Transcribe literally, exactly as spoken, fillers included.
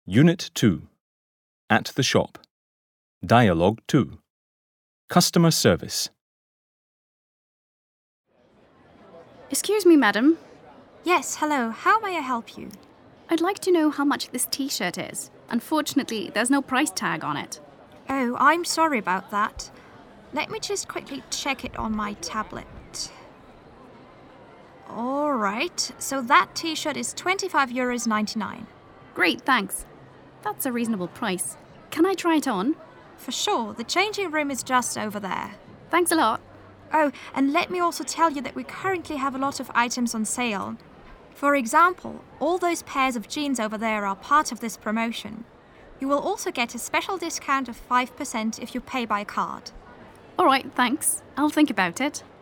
Unit two. At the shop. Dialogue two. Customer service. Excuse me, madam. Yes, hello. How may I help you? I'd like to know how much this t-shirt is. Unfortunately, there's no price tag on it. Oh, I'm sorry about that. Let me just quickly check it on my tablet. All right, so that t-shirt is twenty-five euros ninety-nine. Great, thanks. That's a reasonable price. Can I try it on? For sure, the changing room is just over there. Thanks a lot. Oh, and let me also tell you that we currently have a lot of items on sale. For example, all those pairs of jeans over there are part of this promotion. You will also get a special discount of five percent if you pay by card. All right, thanks. I'll think about it.